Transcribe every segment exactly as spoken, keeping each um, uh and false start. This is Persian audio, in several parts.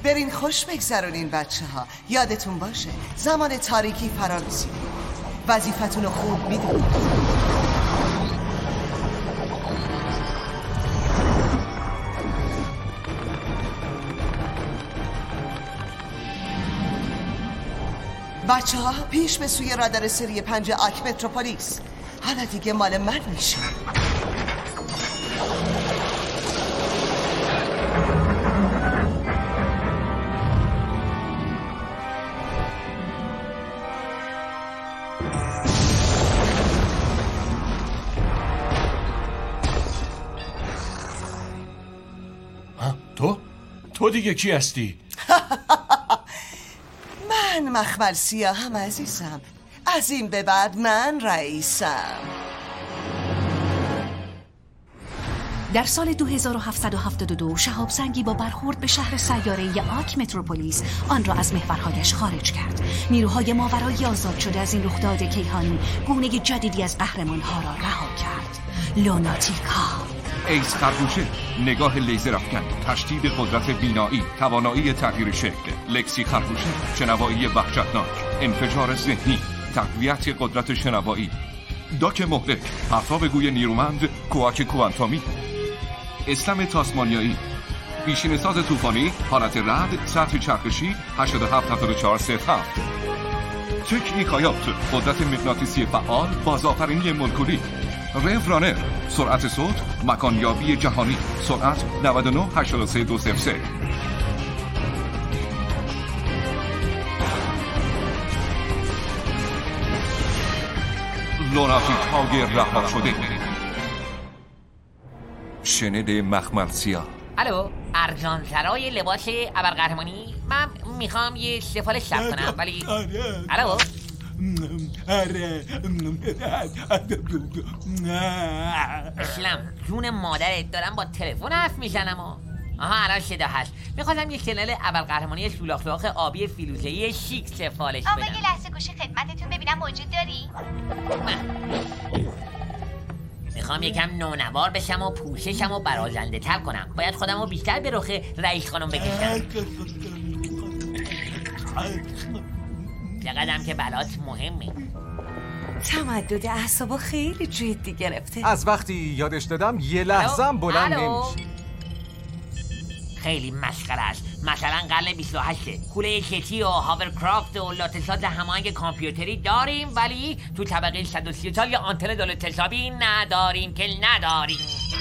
برین خوش بگذرونین بچه ها. یادتون باشه زمان تاریکی فرا رسیده، وظیفتون رو خوب میدونید. بچه ها پیش به سوی رادار سری پنج آک متروپولیس. حالا دیگه مال من میشه. تو؟ تو دیگه کی هستی؟ من مخمل سیاهم عزیزم. از این به بعد من رئیسم. در سال دو هزار و هفتصد و هفتاد و دو شهاب سنگی با برخورد به شهر سیاره آک متروپولیس آن را از محورهایش خارج کرد. نیروهای ماورایی آزاد شده از این رخداد کیهانی گونه جدیدی از قهرمانها را رها کرد. لوناتیکا. ایس خرگوشه، نگاه لیزر افکن، تشدید قدرت بینایی، توانایی تغییر شکل. لکسی خرگوشه، شنوایی وحشتناک، انفجار ذهنی، تقویت قدرت شنوایی. داک مهلک، پرتاب گوی نیرومند، کوآک کوانتومی. اسلام تاسمانیایی، پیشین ساز طوفانی، حالت رعد، سطح چرخشی، هشتاد و هفت هفتاد و چهار صفر هفت. چک ایکایات، قدرت مغناطیسی فعال، بازآفرینی مولکولی. ریو رانر، سرعت صوت، مکانیابی جهانی، سرعت نود و نه هشتاد و سه دو صفر سه. لوناتیکای رها شده. شنل مخمل سیاه. الو، ارجان سرای لباس ابرقهرمانی. من میخوام یه سفارش ثبت کنم ولی الو. آره اسلام جون مادرت دارم با تلفن حرف میزنم. آها الان صدا هست. میخواستم یه شنل ابرقهرمانی سولاخ سولاخ آبی فیروزه‌ای شیک سفارش بدم. آقا یه لحظه گوشی خدمتتون ببینم موجود داری؟ میخوام یکم نونوار بشم و پوششم و برازنده تر کنم. باید خودم رو بیشتر به رخ رئیس خانم بکشم. چقدرم که بلات مهمه. تمدد اعصابو خیلی جدی گرفته. از وقتی یادش دادم یه لحظه‌ام بلند نمیشه. خیلی مسخره است. مثلا قرن بیست و هشت کوله کتی و هاورکرافت و لاتسات هماهنگ کامپیوتری داریم ولی تو طبقه صد و سی و چهار یا آنتن دولت حسابی نداریم که نداریم.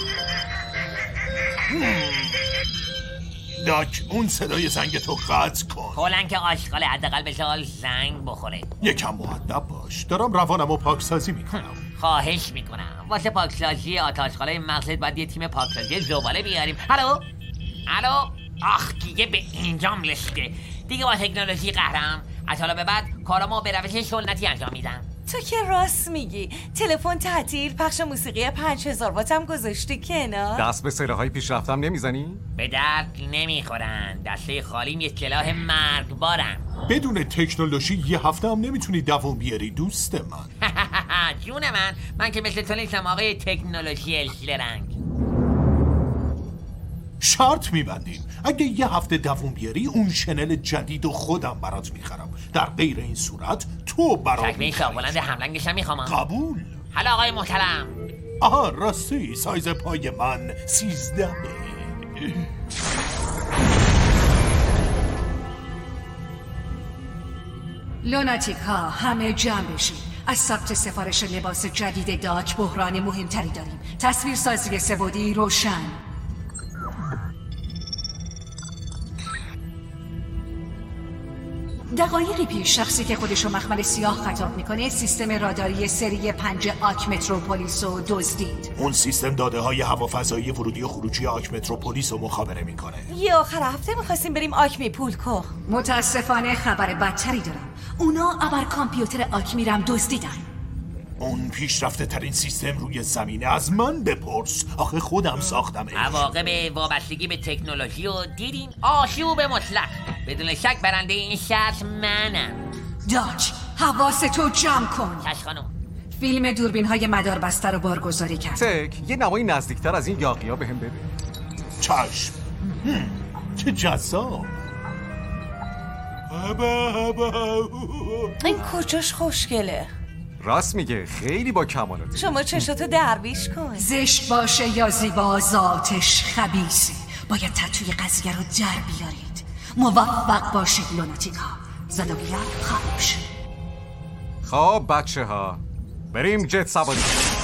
داک اون صدای زنگ تو قطع کن. کلن که آشغال حداقل به سال زنگ بخوره. یکم مؤدب باش. دارم روانمو پاکسازی میکنم. خواهش میکنم. واسه پاکسازی آتش‌خالای مغزت باید یه تیم پاکسازی زباله بیاریم. الو الو. آخ دیگه به اینجام رسیده. دیگه با تکنولوژی قهرم. از حالا به بعد کارامو به روش سنتی انجام میدم. تو که راست میگی. تلفن تعطیل، پخش موسیقی پنج هزار واتم گذاشتی کنار. دست به سلاح‌های پیشرفتم نمیزنی؟ به درد نمیخورن. دسته خالیم یه سلاح مرگبارم. بدون تکنولوژی یه هفته هم نمیتونی دووم بیاری دوست من. جون من. من که مثل تو نیستم آقای تکنولوژی الشلرنگ. شرط میبندیم اگه یه هفته دووم بیاری اون شنل جدید و خودم برات میخرم. در غیر این صورت تو برات تکمه شاغلند هملنگشم میخوام. قبول. حالا آقای محترم. آها راستی سایز پای من سیزده. لوناتیکا همه جمع بشید. از ثبت سفارش لباس جدید داک بحران مهمتری داریم. تصویر سازی سه‌بعدی روشن. دقایقی پیش شخصی که خودشو مخمل سیاه خطاب میکنه سیستم راداری سری پنج آک متروپولیس رو دزدید. اون سیستم داده های هوافضایی ورودی و خروجی آک متروپولیس رو مخابره میکنه. یه آخر هفته میخواستیم بریم آکمی پولکو. متاسفانه خبر بدتری دارم. اونا ابر کامپیوتر آکمی رم دزدیدن. اون پیشرفته ترین سیستم روی زمینه. از من بپرس. آخه خودم ساختمش. عواقب وابستگی به تکنولوژی رو دیدین؟ آشوب مطلق. بدون شک برنده این شرط منم. داک حواستو جمع کن. چش خانم. فیلم دوربین های مدار بسته رو بارگذاری کرد. تک یه نمایی نزدیکتر از این یاقی ها به هم بده. چشم. چه جذاب. این کجاش خوشگله؟ راست میگه، خیلی با کمالات. شما چشاتو درویش کن. زشت باشه یا زیبا، ذاتش خبیثه. باید تتوی قضیه رو در بیارید. موفق باشید لوناتیکا. زدویت خاموش. خب بچه ها بریم جت سواری.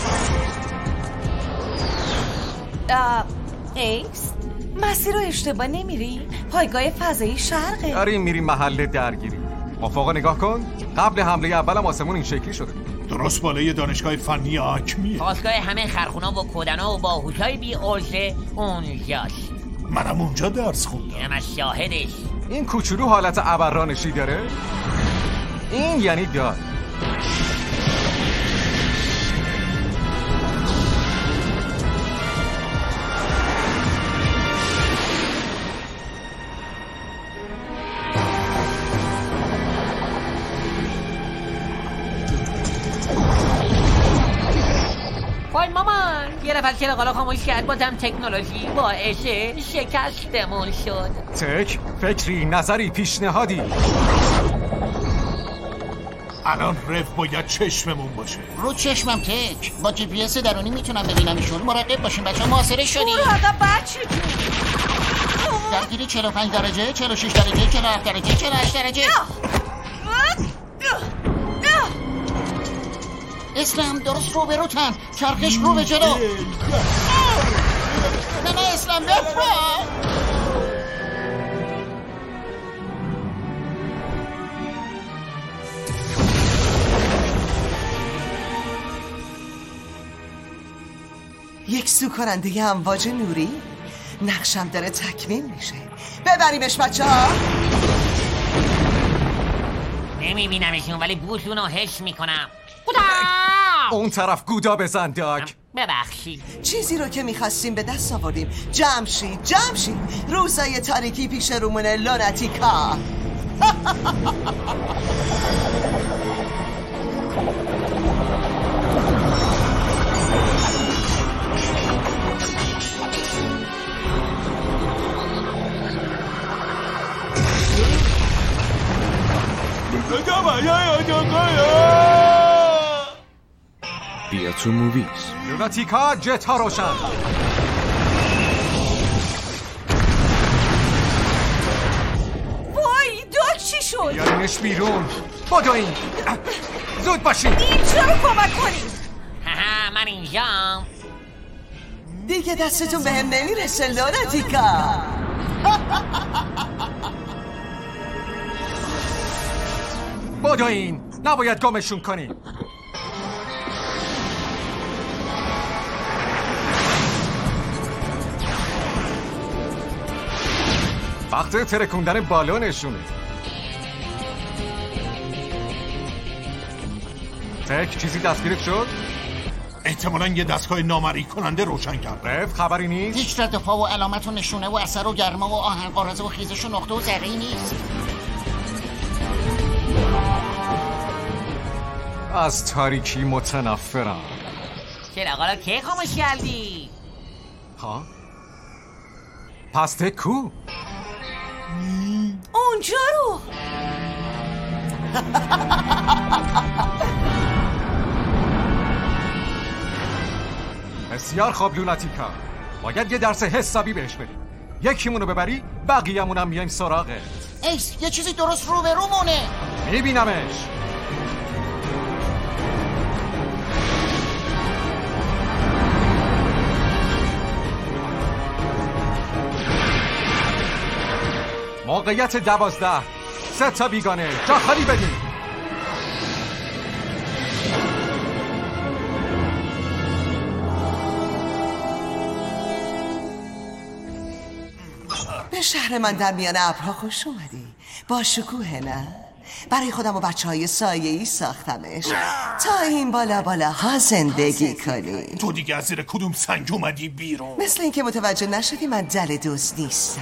ایکس مسیر رو اشتباه نمیری؟ پایگاه فضایی شرقه. داریم میریم محل درگیری. افاق نگاه کن، قبل حمله اولم آسمون این شکلی شده. درست بالای دانشگاه فنی آکمیه. پاسگاه همه خرخونا و کودنا و باهوشای بی ارزه اونجاست. منم اونجا درس خوندم. اینم از شاهدش. این کوچولو حالت ابرانشی داره؟ این یعنی دار. وای مامان، یه نفر چرا قالا خاموش کرد، بازم تکنولوژی باعث شکستمون شد. تک، فکری، نظری، پیشنهادی. الان رف باید چشممون باشه. رو چشمم تک، با جی پی اس درونی میتونم ببینم ایشون. مراقب باشین بچه ها، محاصره شدیم. مراقب بچه جون. درگیری چهل و پنج درجه، چهل و شش درجه، چهل و هفت درجه، چهل و هشت درجه. اسلام درست رو به روتن، چرخش رو به جلو. نه نه اسلام بفرا. یک سو کننده امواج نوری؟ نقشم داره تکمیل میشه. ببریمش بچه ها. نمیبینمشون ولی بوشون رو حس میکنم. اون طرف گودا بزن داک. ببخشید. چیزی رو که میخواستیم به دست آوردیم. جمع شید جمع شید. روزای تاریکی پیش رومونه لوناتیکا. بیا تو موویز. لوناتیکا جت ها روشن. وای داک چی شد؟ بیارینش بیرون. بدوین زود باشین. اینجا رو کمک کنیم. هاها من اینجام. دیگه دستتون به هم نمیرسه لوناتیکا. بدوین نباید گمشون کنیم. وقت ترکوندن بالونشونه. تک چیزی دستگیرت شد؟ احتمالاً یه دستگاه نامرئی کننده روشن کرد. رف خبری نیست؟ هیچ رد پا و علامت و نشونه و اثر و گرما و آهن قارزه و خیزش و نقطه و ذره‌ای نیست. از تاریکی متنفرم. چرا قالا کی خاموش کردی؟ ها؟ پس تک کو؟ اونجا رو. بسیار خوب لوناتیکا، باید یه درس حسابی بهش بدیم. یکیمونو ببری بقیه‌مونم میایم سراغت. ایس یه چیزی درست رو به رومونه. میبینمش. موقعیت دوازده، سه تا بیگانه، جا خالی بدین. به شهر من در میان ابرها خوش اومدی. با شکوه نه؟ برای خودم و بچه های سایه‌ای ساختمش تا این بالا بالا ها زندگی کنی. تو دیگه از زیر کدوم سنگ اومدی بیرون؟ مثل اینکه متوجه نشدی من دل دوست نیستم.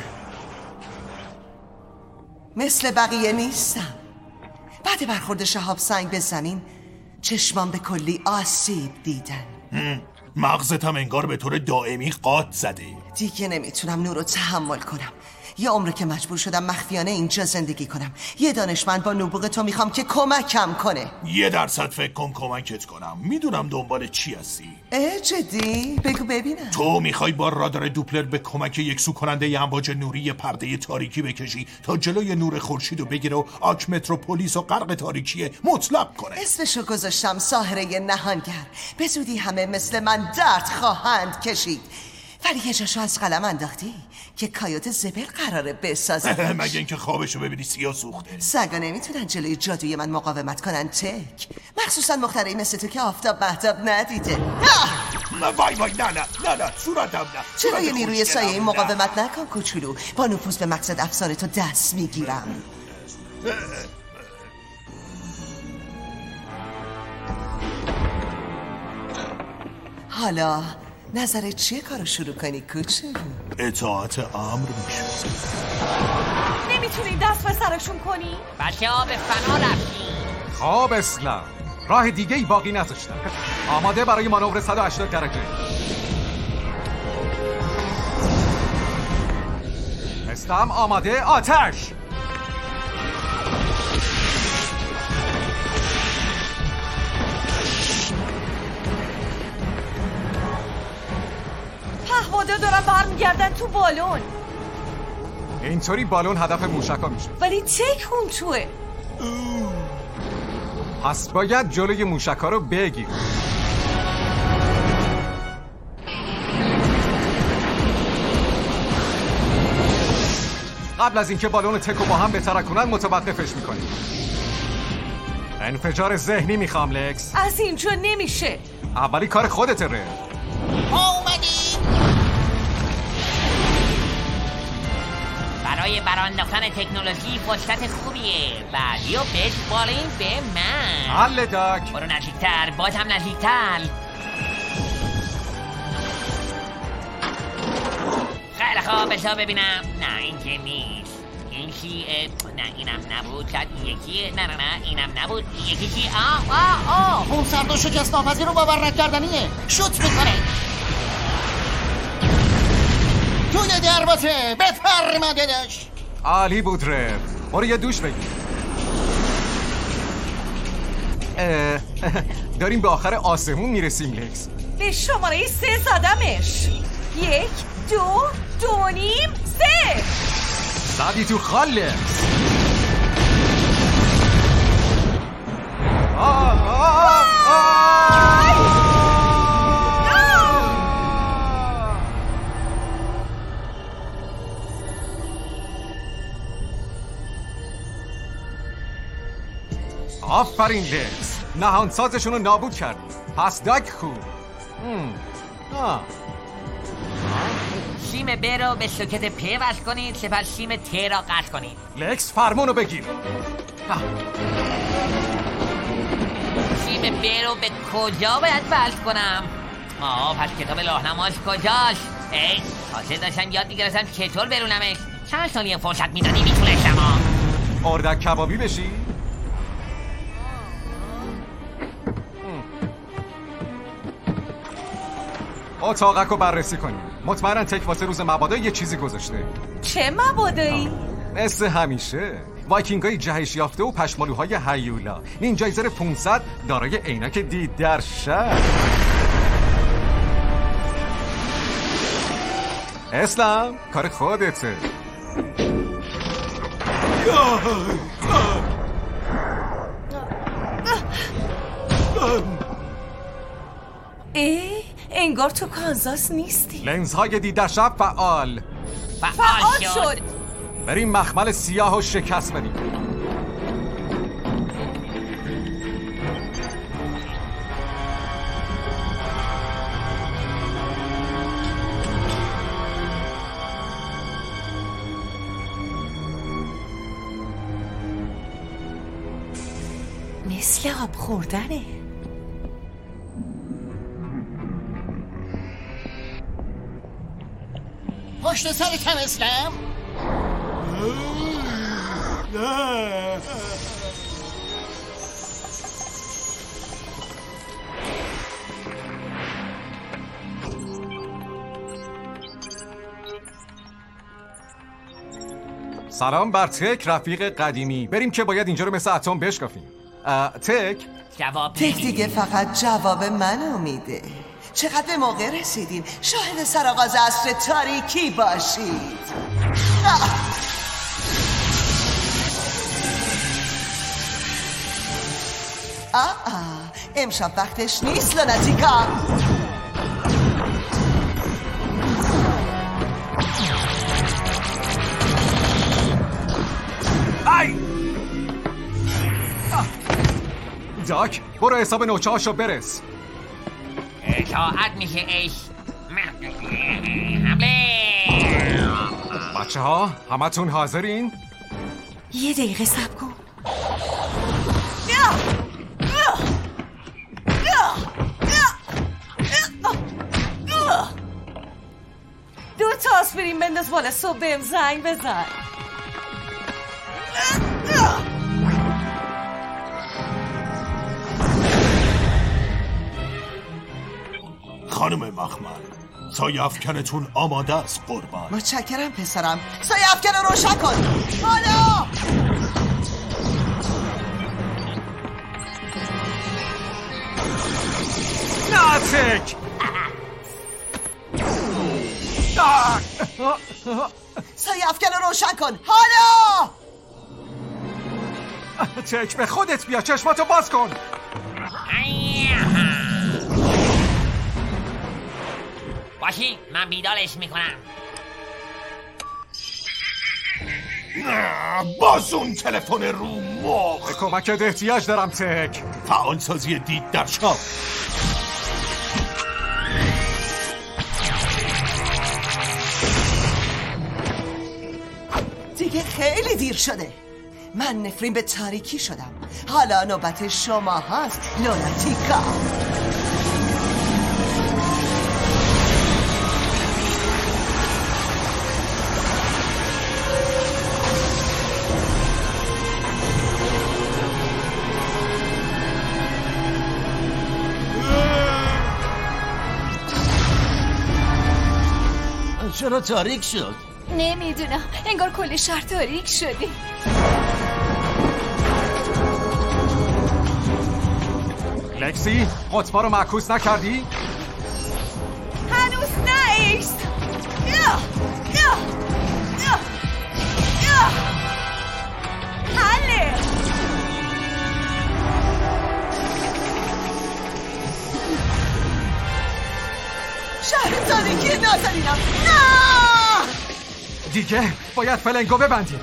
مثل بقیه نیستم. بعد برخورد شهاب سنگ به زمین چشمام به کلی آسیب دیدن. مغزت هم انگار به طور دائمی قات زده. دیگه نمیتونم نور رو تحمل کنم. یه عمره که مجبور شدم مخفیانه اینجا زندگی کنم. یه دانشمند با نبوغ تو میخوام که کمکم کنه. یه درصد فکر کن کمکت کنم. میدونم دنبال چی هستی. اه جدی؟ بگو ببینم. تو میخوای با رادار دوپلر به کمک یکسو کننده ی امواج نوری پرده تاریکی بکشی تا جلوی نور خورشید رو بگیره و آک متروپولیس و غرق تاریکی مطلق کنه. اسمشو گذاشتم ساحره نهانگر. به زودی همه مثل من درد خواهند کشید. ولی یه جاشو از قلم انداختی که کایوت زبل قراره بسازه. مگه اینکه خوابشو ببینی سیاه سوخته. سگا نمیتونن جلوی جادوی من مقاومت کنن تک، مخصوصا مخترعی مثل تو که آفتاب مهتاب ندیده. وای وای نه نه نه نه صورتم نه. چرا یه نیروی سایه مقاومت نکن کوچولو؟ با نفوذ به مقصد افسانه تو دست میگیرم. حالا نظرت چیه کارو شروع کنی کوچولو؟ اطاعت امر میشه. نمیتونی دست به سرشون کنی؟ بچه ها به فنا رفتیم. خواب اسلام راه دیگه ای باقی نذاشتم. آماده برای مانور صد و هشتاد درجه. اسلام آماده. آتش. پهوادا دارن برمیگردن تو بالون. اینطوری بالون هدف موشکا میشه. ولی تکون توه. پس باید جلوی موشکا رو بگیر. قبل از اینکه بالون تکو با هم بترکونن متوقفش میکنیم. انفجار ذهنی میخوام لکس. از اینجا نمیشه. اولی کار خودته ره. اومدی؟ برای برانداختن تکنولوژی فرصت خوبیه. بعدیو بسپاریم به من. حل داک. برو نزدیکتر، باز هم نزدیکتر. خیلی خواب بسا ببینم. نه این که نیست. این چی؟ نه اینم نبود. شاید این یکیه. نه نه نه اینم نبود. این یکی چی؟ آه آه آه اون سرد و شکست ناپذیر رو باور نکردنیه. شوت میکنه توی درباته. بفرما داداش. عالی بود ره. برو یه دوش بگیر. داریم به آخر آسمون میرسیم لکس. به شماره سه زدمش. یک دو دو نیم سه. زدی تو خال لکس. آه آه آه آفرین لکس. نهانسازشون رو نابود کرد. پس داک خوب. آه. سیم ب رو به سوکت پ وصل کنید، سپس سیم ت را قطع کنید. لکس فرمونو بگیر. سیم ب رو به کجا باید وصل کنم؟ آه پس کتاب راهنماش کجاست؟ ای تازه داشتم یاد میگرفتم چطور برونمش. چند ثانیه فرصت میدادی میتونستم ها. اردک کبابی بشی؟ اتاقک رو بررسی کنیم. مطمئنن تک واسه روز مبادا یه چیزی گذاشته. چه مبادایی؟ مثل همیشه وایکینگای جهش یافته و پشمالوهای هیولا. نینجایزر پانصد دارای عینک دید در شب. اسلام کار خودته. ای انگار تو کانزاس نیستی. لنزهای دید در شب فعال. فعال شد. بریم مخمل سیاه و شکست بدیم. مثل آب خوردنه. پشت سرتم اسلام. سلام بر تک رفیق قدیمی. بریم که باید اینجا رو مثل اتم بشکافیم. تک جواب تک دیگه فقط جواب منو میده. چقدر به موقع رسیدین. شاهد سرآغاز عصر تاریکی باشید. آه. آه آه امشب وقتش نیست لوناتیکا. ای داک برو حساب نوچه هاشو برس. اطاعت میشه ایش. حمله. بچه ها همتون حاضرین؟ یه دقیقه صبر کن. دو تا آسپرین بنداز بالا صبح بهم زنگ بزن. خانم مخمل سایه افکنتون آماده است قربان. متشکرم پسرم. سایه افکن رو روشن کن حالا. ناتک سایه افکن رو روشن کن حالا. تک به خودت بیا چشماتو باز کن. باشی من بیدارش میکنم. باز اون تلفن رو مخ. به کمکت احتیاج دارم تک. فعالسازی دید در شب. دیگه خیلی دیر شده. من نفرین به تاریکی شدم. حالا نوبت شما هست لوناتیکا. چرا تاریک شد؟ نمیدونم انگار کل شهر تاریک شده. لکسی قطبا رو معکوس نکردی؟ هنوز نه ایکس. حله. شهر تاریکی نازنینم. نه دیگه باید فلنگو ببندیم.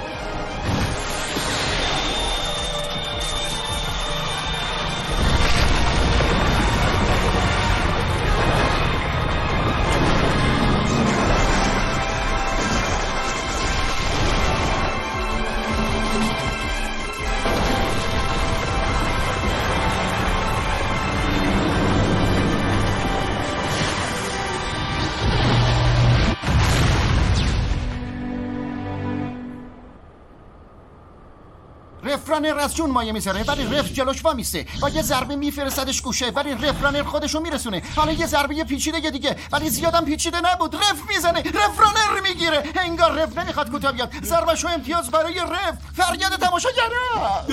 رفرانر از جون مایه میذاره ولی رف جلوش وا میسته. با یه ضربه میفرستدش گوشه ولی رفرانر خودشو میرسونه. حالا یه ضربه پیچیده دیگه ولی زیادم پیچیده نبود. رف میزنه رفرانر میگیره. انگار رف نمیخواد کوتاه بیاد. ضربه‌شو امتیاز برای رف. فریاد تماشاگرا.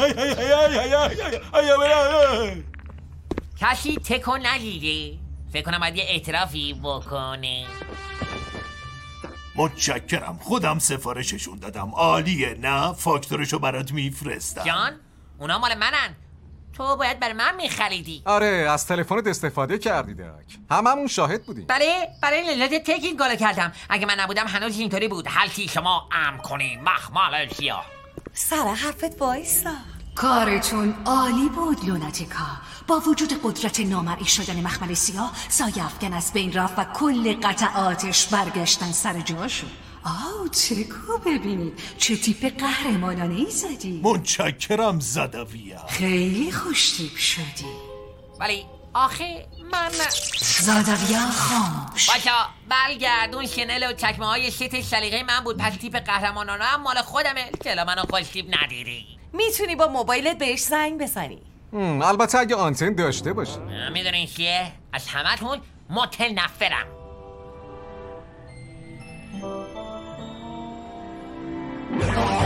کسی تکون ندیده. فکر کنم باید یه اعترافی بکنه. متشکرم خودم سفارششون دادم. عالیه نه؟ فاکتورشو برات میفرستم. جان اونا مال منن. تو باید برای من میخریدی. آره از تلفنت استفاده کردی داک. هممون شاهد بودیم. بله برای لذت تک این کارو کردم. اگه من نبودم هنوز اینطوری بود. حالتی شما ام کنین مخمال سیاه. سر حرفت وایسا. کارتون عالی بود لوناتیکا. با وجود قدرت نامرئی شدن مخمل سیاه سایه افکن از بین رفت و کل قطعاتش برگشتن سر جاشون. آو تکو ببینید چه تیپ قهرمانانه ای زدی. متشکرم زدویه. خیلی خوش تیپ شدی. ولی آخه من زادویه خاموش باشا برگردون شنل و چکمه های شت سلیقه من بود. پس تیپ قهرمانانه هم مال خودمه. چلا منو خوش تیپ ندیدی. میتونی با موبایلت بهش زنگ بزنی. البته اگه آنتن داشته باشی. میدونین چیه؟ از همتون متنفرم. Thank you.